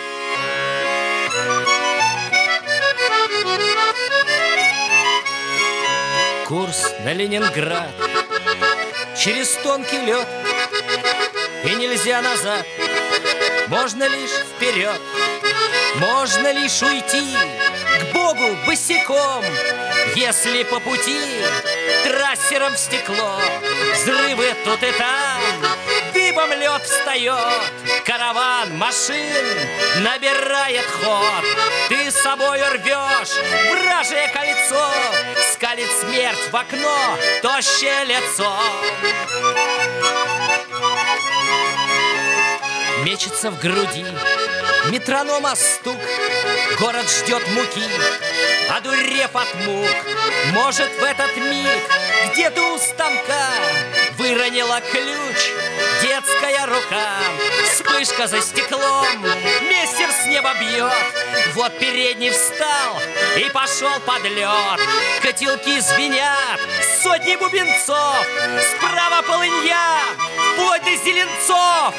[SPEAKER 7] Курс на Ленинград через тонкий лед, и нельзя назад, можно лишь вперед. Можно лишь уйти к Богу босиком, если по пути трассером в стекло. Взрывы тут и там, дыбом лед встает, караван машин набирает ход. Ты с собой рвешь вражье кольцо, скалит смерть в окно тощее лицо. Мечется в груди метронома стук, город ждет муки, одурев от мук. Может, в этот миг где-то у станка выронила ключ детская рука. Вспышка за стеклом, мессер с неба бьет. Вот передний встал и пошел под лед. Котелки звенят, сотни бубенцов. Справа полынья, вплоть до зеленцов.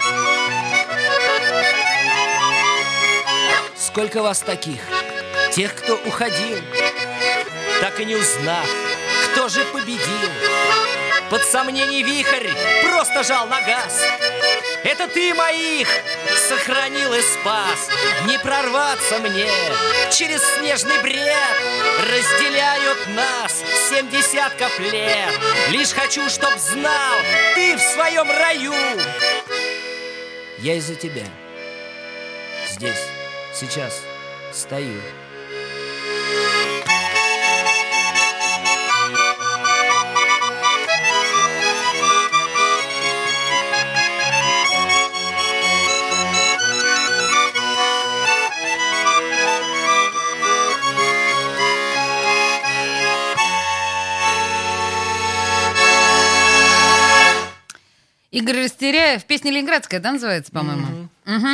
[SPEAKER 7] Сколько вас таких, тех, кто уходил, так и не узнав, кто же победил. Под сомнений вихрь просто жал на газ. Это ты моих сохранил и спас. Не прорваться мне через снежный бред. Разделяют нас 7 десятков лет. Лишь хочу, чтоб знал, ты в своем раю. Я из-за тебя здесь, сейчас стою.
[SPEAKER 2] Игорь Растеряев, песня ленинградская, да, называется, по-моему?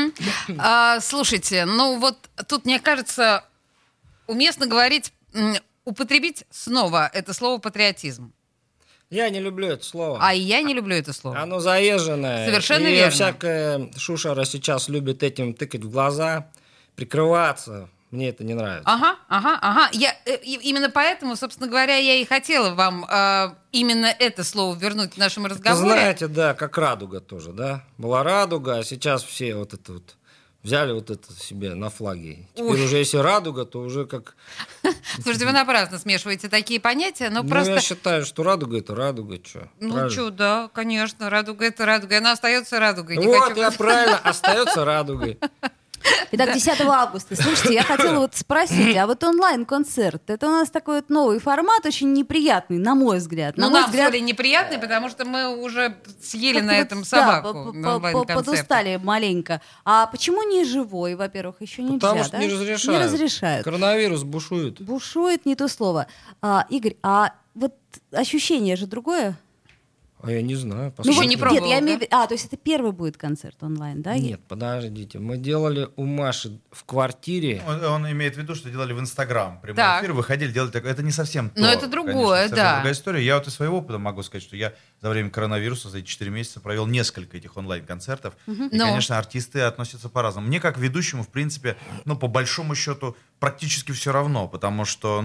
[SPEAKER 2] Слушайте, ну вот тут, мне кажется, уместно говорить, употребить снова это слово «патриотизм».
[SPEAKER 3] Я не люблю это слово.
[SPEAKER 2] А я не люблю это слово.
[SPEAKER 3] Оно заезженное.
[SPEAKER 2] Совершенно верно.
[SPEAKER 3] Всякая шушера сейчас любит этим тыкать в глаза, прикрываться. Мне это не нравится.
[SPEAKER 2] Ага. Именно поэтому, собственно говоря, я и хотела вам именно это слово вернуть в нашем разговоре.
[SPEAKER 3] Знаете, да, как радуга тоже, да? Была радуга, а сейчас все вот это вот взяли вот это себе на флаге. Теперь уже если радуга, то уже как...
[SPEAKER 2] Слушайте, вы напрасно смешиваете такие понятия, но просто...
[SPEAKER 3] я считаю, что радуга — это радуга, что?
[SPEAKER 2] Ну что, да, конечно, радуга — это радуга, она остается радугой.
[SPEAKER 3] Вот, я правильно, остается радугой.
[SPEAKER 4] Итак, 10 августа. Слушайте, я хотела вот спросить, а вот онлайн-концерт, это у нас такой вот новый формат, очень неприятный, на мой взгляд.
[SPEAKER 2] Ну, нам все ли неприятный, потому что мы уже съели на этом собаку.
[SPEAKER 4] Подустали маленько. А почему не живой, во-первых, еще нельзя?
[SPEAKER 3] Потому что не разрешают.
[SPEAKER 4] Не разрешают.
[SPEAKER 3] Коронавирус бушует.
[SPEAKER 4] Бушует, не то слово. Игорь, а вот ощущение же другое?
[SPEAKER 3] А я не знаю.
[SPEAKER 2] Ну, не пробовал,
[SPEAKER 4] нет, я имею в виду... то есть это первый будет концерт онлайн, да?
[SPEAKER 3] Нет, подождите. Мы делали у Маши в квартире.
[SPEAKER 5] Он имеет в виду, что делали в Инстаграм. Прямой эфир, выходили, делали такое. Это не совсем то.
[SPEAKER 2] Но это другое,
[SPEAKER 5] конечно,
[SPEAKER 2] да.
[SPEAKER 5] другая история. Я вот из своего опыта могу сказать, что я за время коронавируса, за эти 4 месяца провел несколько этих онлайн-концертов. И, конечно, артисты относятся по-разному. Мне, как ведущему, в принципе, по большому счету, практически все равно. Потому что,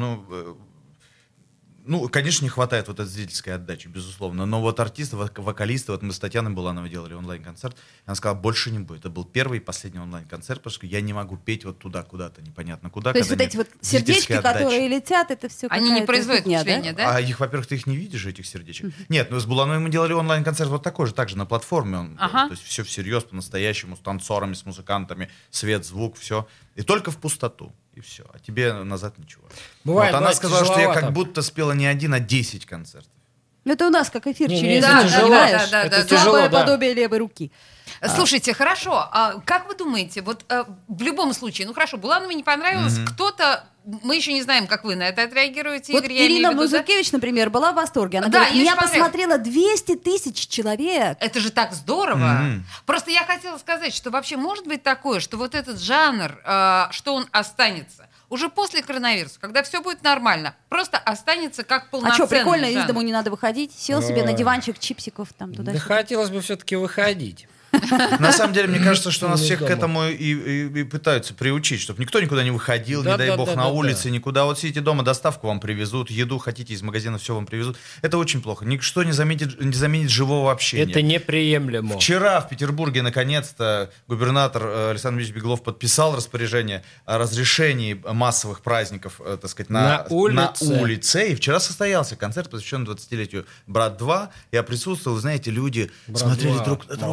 [SPEAKER 5] конечно, не хватает вот этой зрительской отдачи, безусловно. Но вот артисты, вокалисты, вот мы с Татьяной Булановой делали онлайн-концерт, и она сказала, больше не будет. Это был первый и последний онлайн-концерт, потому что я не могу петь вот туда, куда-то, непонятно куда.
[SPEAKER 4] То есть вот эти вот сердечки, которые летят, это все
[SPEAKER 2] они не производят впечатления, да?
[SPEAKER 5] А их, во-первых, ты их не видишь, этих сердечек. Нет, с Булановой мы делали онлайн-концерт вот такой же, также на платформе. То есть все всерьез, по-настоящему, с танцорами, с музыкантами, свет, звук, все. И только в пустоту. И все. А тебе назад ничего.
[SPEAKER 3] Бывает,
[SPEAKER 5] она сказала, что я как будто спела не 1, а 10 концертов.
[SPEAKER 4] Это у нас как эфир через
[SPEAKER 3] это тяжело,
[SPEAKER 4] подобие левой руки.
[SPEAKER 2] Слушайте, хорошо. А как вы думаете, вот в любом случае, хорошо, Булановой не понравилось, кто-то, мы еще не знаем, как вы на это отреагируете,
[SPEAKER 4] вот
[SPEAKER 2] Игорь.
[SPEAKER 4] Ирина Музыкевич, например, была в восторге. Она говорит, меня посмотрело 200 тысяч человек.
[SPEAKER 2] Это же так здорово. Просто я хотела сказать, что вообще может быть такое, что вот этот жанр, что он останется уже после коронавируса, когда все будет нормально, просто останется как полноценный жанр.
[SPEAKER 4] А что, прикольно, из дому не надо выходить? Сел себе на диванчик, чипсиков там туда-сюда.
[SPEAKER 3] Да хотелось бы все-таки выходить.
[SPEAKER 5] На самом деле, мне кажется, что нас всех к этому и пытаются приучить, чтобы никто никуда не выходил, не дай бог, на улице, никуда. Вот сидите дома, доставку вам привезут, еду хотите из магазина, все вам привезут. Это очень плохо. Ничто не заменит живого общения.
[SPEAKER 3] Это неприемлемо.
[SPEAKER 5] Вчера в Петербурге, наконец-то, губернатор Александр Ильич Беглов подписал распоряжение о разрешении массовых праздников, так сказать, на улице. И вчера состоялся концерт, посвященный 20-летию «Брат 2». Я присутствовал, знаете, люди смотрели друг на друга.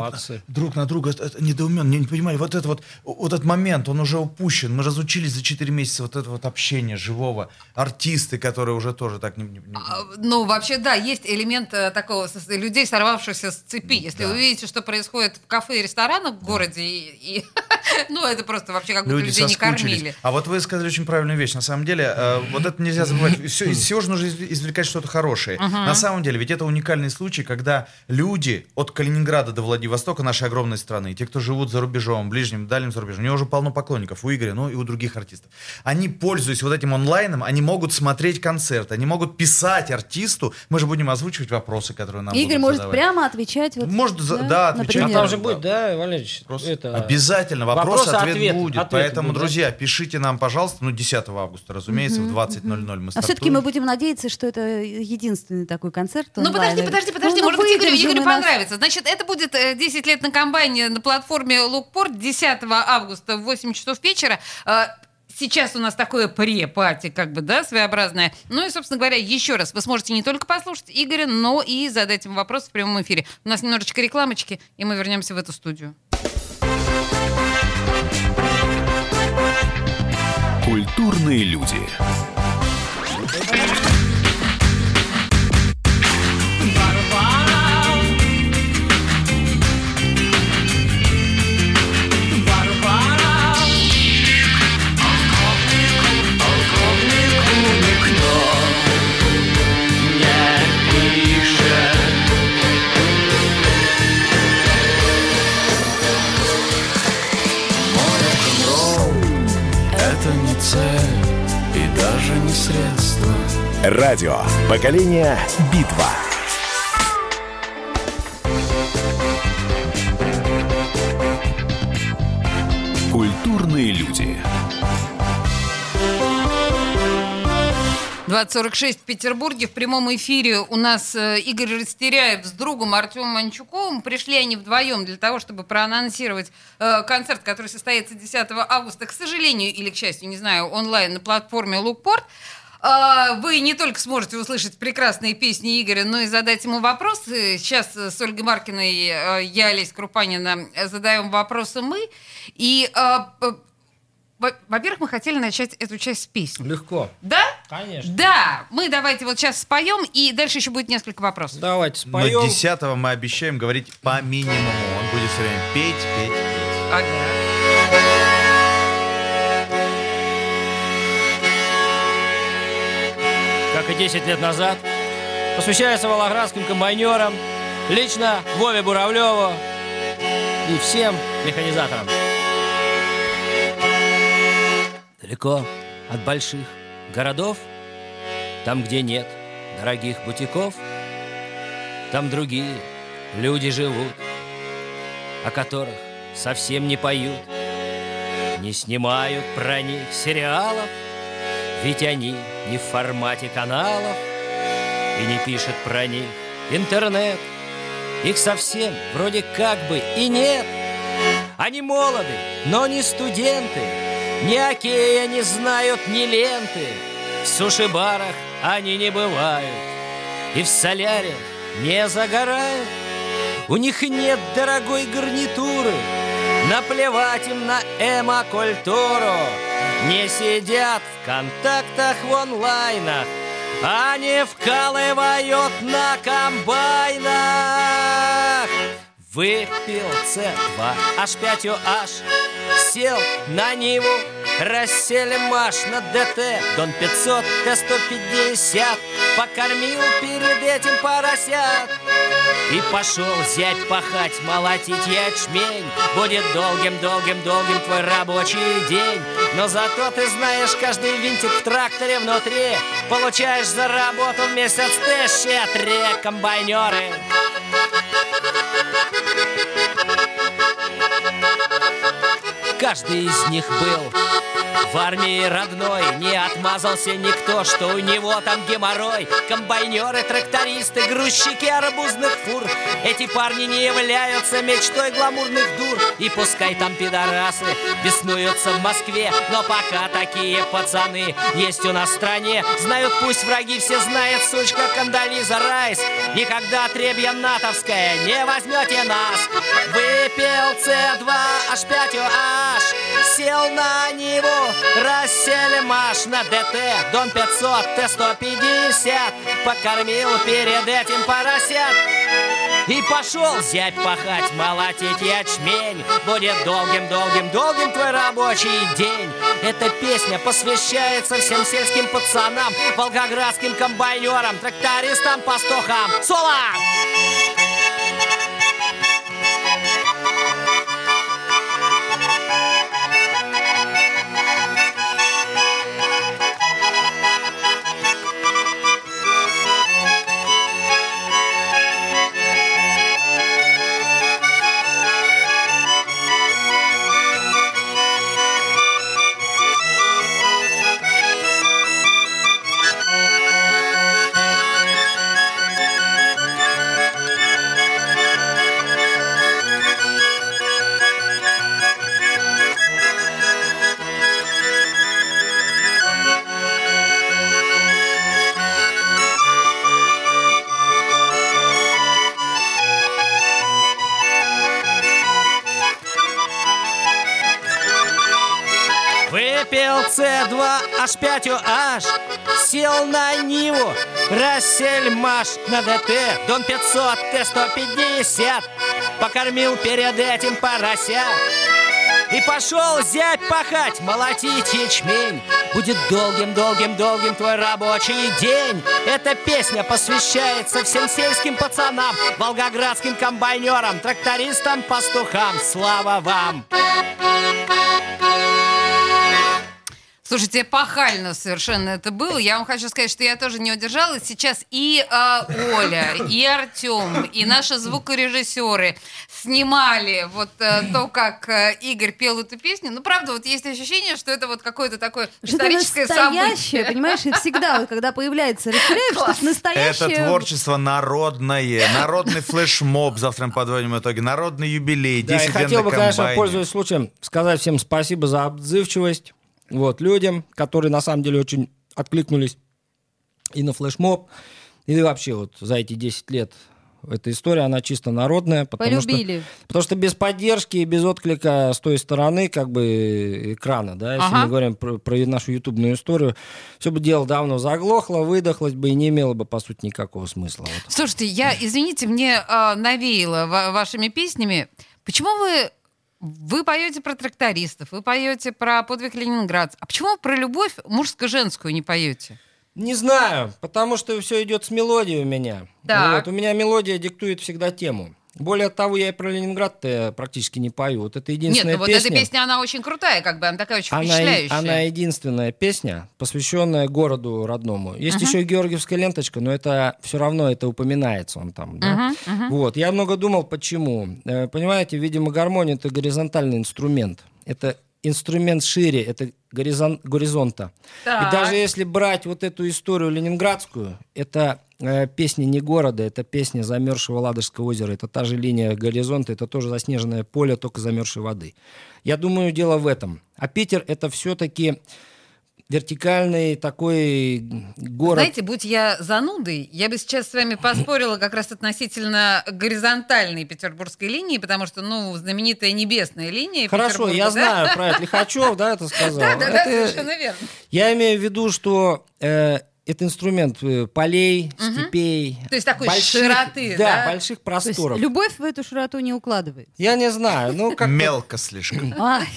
[SPEAKER 5] друг на друга недоуменно, не понимали, вот этот момент, он уже упущен. Мы разучились за 4 месяца вот это вот общение живого. Артисты, которые уже тоже так не...
[SPEAKER 2] Ну, вообще, да, есть элемент такого людей, сорвавшихся с цепи. Если вы видите, что происходит в кафе и ресторанах в городе, ну, это просто вообще как будто людей не кормили.
[SPEAKER 5] А вот вы сказали очень правильную вещь. На самом деле, вот это нельзя забывать. Из всего же нужно извлекать что-то хорошее. На самом деле, ведь это уникальный случай, когда люди от Калининграда до Владивостока нашей огромной страны, те, кто живут за рубежом, ближним, дальним зарубежом, у него уже полно поклонников, у Игоря, ну и у других артистов. Они, пользуясь вот этим онлайном, они могут смотреть концерты, они могут писать артисту. Мы же будем озвучивать вопросы, которые нам
[SPEAKER 4] Игорь
[SPEAKER 5] будут
[SPEAKER 4] может прямо отвечать. Вот,
[SPEAKER 5] может, да, отвечать.
[SPEAKER 3] А там же будет, да, Валерьевич?
[SPEAKER 5] Обязательно. Вопрос-ответ будет. Поэтому, друзья, пишите нам, пожалуйста, 10 августа, разумеется, в 20:00 мы стартуем.
[SPEAKER 4] А все-таки мы будем надеяться, что это единственный такой концерт.
[SPEAKER 2] Ну, подожди, может быть, Игорю понравится. Значит, это будет 10 лет на комбайне на платформе Лукпорт 10 августа в 8 часов вечера. Сейчас у нас такое пре-пати, как бы, да, своеобразное. Ну и, собственно говоря, еще раз, вы сможете не только послушать Игоря, но и задать ему вопрос в прямом эфире. У нас немножечко рекламочки, и мы вернемся в эту студию.
[SPEAKER 1] Культурные люди.
[SPEAKER 8] И даже не средство.
[SPEAKER 1] Радио. Поколение. Битва. Культурные люди.
[SPEAKER 2] 20:46 в Петербурге. В прямом эфире у нас Игорь Растеряев с другом Артемом Манчуковым. Пришли они вдвоем для того, чтобы проанонсировать концерт, который состоится 10 августа, к сожалению или к счастью, не знаю, онлайн на платформе Лукпорт. Вы не только сможете услышать прекрасные песни Игоря, но и задать ему вопросы. Сейчас с Ольгой Маркиной, я, Олеся Крупанина, задаем вопросы мы. И... Во-первых, мы хотели начать эту часть с песни.
[SPEAKER 3] Легко.
[SPEAKER 2] Да?
[SPEAKER 3] Конечно.
[SPEAKER 2] Да. Мы давайте вот сейчас споем, и дальше еще будет несколько вопросов.
[SPEAKER 3] Давайте споем.
[SPEAKER 5] Но 10-го мы обещаем говорить по минимуму. Он будет все время петь.
[SPEAKER 2] Ага.
[SPEAKER 7] Как и 10 лет назад, посвящается волгоградским комбайнерам, лично Вове Буравлеву и всем механизаторам. Далеко от больших городов, там, где нет дорогих бутиков, там другие люди живут, о которых совсем не поют, не снимают про них сериалов, ведь они не в формате каналов, и не пишет про них интернет. Их совсем вроде как бы и нет. Они молоды, но не студенты, ни окея не знают, ни ленты. В суши-барах они не бывают и в солярах не загорают. У них нет дорогой гарнитуры, наплевать им на эмо-культуру. Не сидят в контактах в онлайнах, они вкалывают на комбайнах. Выпил С2, H5OH, сел на Ниву, Расселимаш на ДТ, Дон 500, Т-150, покормил перед этим поросят. И пошел зять пахать, молотить ячмень. Будет долгим твой рабочий день. Но зато ты знаешь, каждый винтик в тракторе внутри получаешь за работу в месяц ты щедрее, комбайнеры. Каждый из них был В армии родной не отмазался никто, что у него там геморрой. Комбайнеры, трактористы, грузчики арбузных фур. Эти парни не являются мечтой гламурных дур. И пускай там пидорасы беснуются в Москве, но пока такие пацаны есть у нас в стране. Знают пусть враги, все знают, сучка Кондолиза Райс. Никогда отребье натовское не возьмете нас. Выпил С2H5OH, сел на него, рассельмаш на ДТ, Дон 500, Т-150, покормил перед этим поросят. И пошел зять пахать, молотить ячмень. Будет долгим твой рабочий день. Эта песня посвящается всем сельским пацанам, волгоградским комбайнерам, трактористам, пастухам. Соло! Выпил С2H5OH, сел на Ниву, рассельмаш на ДТ, Дон 500, Т-150, покормил перед этим поросят. И пошел зять пахать, молотить ячмень. Будет долгим твой рабочий день. Эта песня посвящается всем сельским пацанам, волгоградским комбайнерам, трактористам, пастухам. Слава вам!
[SPEAKER 2] Слушайте, эпохально совершенно это было. Я вам хочу сказать, что я тоже не удержалась. Сейчас и Оля, и Артем, и наши звукорежиссеры снимали вот то, как Игорь пел эту песню. Ну, правда, вот есть ощущение, что это вот какое-то такое историческое событие.
[SPEAKER 4] Понимаешь, и всегда, когда появляется Растеряев, что настоящее...
[SPEAKER 5] Это творчество народное, народный флешмоб, завтра мы подводим итоги, народный юбилей, 10 лет на комбайне.
[SPEAKER 3] Хотел бы, конечно, пользуясь случаем, сказать всем спасибо за отзывчивость. Вот, людям, которые на самом деле очень откликнулись и на флешмоб, и вообще вот за эти 10 лет эта история, она чисто народная. Потому что без поддержки и без отклика с той стороны как бы экрана, да, если мы говорим про нашу ютубную историю, все бы дело давно заглохло, выдохлось бы и не имело бы, по сути, никакого смысла. Вот.
[SPEAKER 2] Слушайте, извините, мне навеяло вашими песнями. Почему вы поете про трактористов, вы поете про подвиг ленинградцев. А почему вы про любовь мужско-женскую не поете?
[SPEAKER 3] Не знаю, потому что все идет с мелодией у меня. Вот, у меня мелодия диктует всегда тему. Более того, я и про Ленинград практически не пою. Вот это единственная песня.
[SPEAKER 2] Нет, вот эта песня, она очень крутая, как бы, она такая очень впечатляющая.
[SPEAKER 3] Она единственная песня, посвященная городу родному. Есть еще и Георгиевская ленточка, но это все равно это упоминается он там. Да? Вот. Я много думал, почему. Понимаете, видимо, гармония — это горизонтальный инструмент. Это инструмент шире, это горизонта. Так. И даже если брать вот эту историю ленинградскую, это песня не города, это песня замерзшего Ладожского озера, это та же линия горизонта, это тоже заснеженное поле, только замерзшей воды. Я думаю, дело в этом. А Питер — это все-таки вертикальный такой город.
[SPEAKER 2] Знаете, будь я занудой, я бы сейчас с вами поспорила как раз относительно горизонтальной петербургской линии, потому что, знаменитая небесная линия.
[SPEAKER 3] Хорошо, я знаю про это. Лихачев, да, это сказал.
[SPEAKER 2] Да, совершенно верно.
[SPEAKER 3] Я имею в виду, что это инструмент полей, степей.
[SPEAKER 2] То есть такой широты,
[SPEAKER 3] да? Да, больших просторов.
[SPEAKER 4] То есть любовь в эту широту не укладывает?
[SPEAKER 3] Я не знаю.
[SPEAKER 5] Мелко слишком.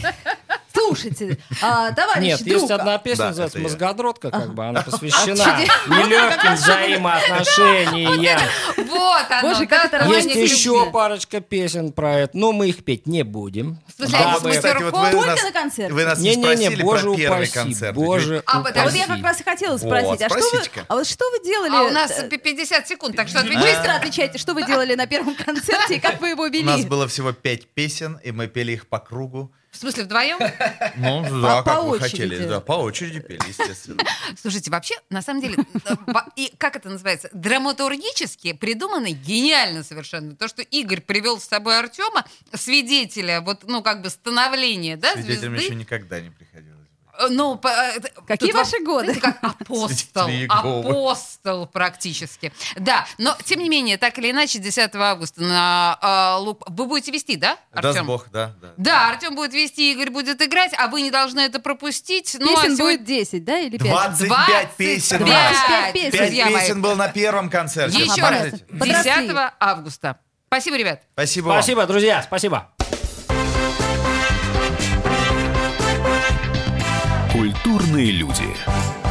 [SPEAKER 4] Слушайте, товарищ
[SPEAKER 3] Нет,
[SPEAKER 4] друг.
[SPEAKER 3] Есть одна песня, называется «Мозгодротка», как бы, она посвящена нелегким взаимоотношениям.
[SPEAKER 2] Вот оно.
[SPEAKER 4] Боже, как это романтично.
[SPEAKER 3] Есть еще парочка песен про это, но мы их петь не будем.
[SPEAKER 5] Кстати, вот
[SPEAKER 4] только на концерт?
[SPEAKER 5] Вы нас не спросили про первый концерт.
[SPEAKER 3] Боже упаси.
[SPEAKER 4] Вот я как раз и хотела спросить, что вы делали?
[SPEAKER 2] А у нас 50 секунд, так что отвечайте.
[SPEAKER 4] Быстро отвечайте, что вы делали на первом концерте и как вы его вели?
[SPEAKER 5] У нас было всего 5 песен, и мы пели их по кругу.
[SPEAKER 2] В смысле, вдвоем?
[SPEAKER 5] Ну, да, как вы хотели. Да, по очереди пели, естественно.
[SPEAKER 2] Слушайте, вообще, на самом деле, и как это называется, драматургически придумано гениально совершенно. То, что Игорь привел с собой Артема, свидетеля, вот, ну, как бы становления, да, звезды.
[SPEAKER 5] Свидетелем еще никогда не приходилось.
[SPEAKER 2] Ну,
[SPEAKER 4] какие ваши годы?
[SPEAKER 2] Как апостол практически. Да, но тем не менее, так или иначе, 10 августа на вы будете вести, да, Артем?
[SPEAKER 5] Даст Бог, да.
[SPEAKER 2] Да, Артем будет вести, Игорь будет играть, а вы не должны это пропустить.
[SPEAKER 4] Песен будет 10, да, или 5?
[SPEAKER 5] 25 песен.
[SPEAKER 2] 5
[SPEAKER 5] песен был на первом концерте.
[SPEAKER 2] Еще раз, 10 августа. Спасибо, ребят.
[SPEAKER 5] Спасибо вам.
[SPEAKER 3] Спасибо, друзья, спасибо.
[SPEAKER 1] Культурные люди.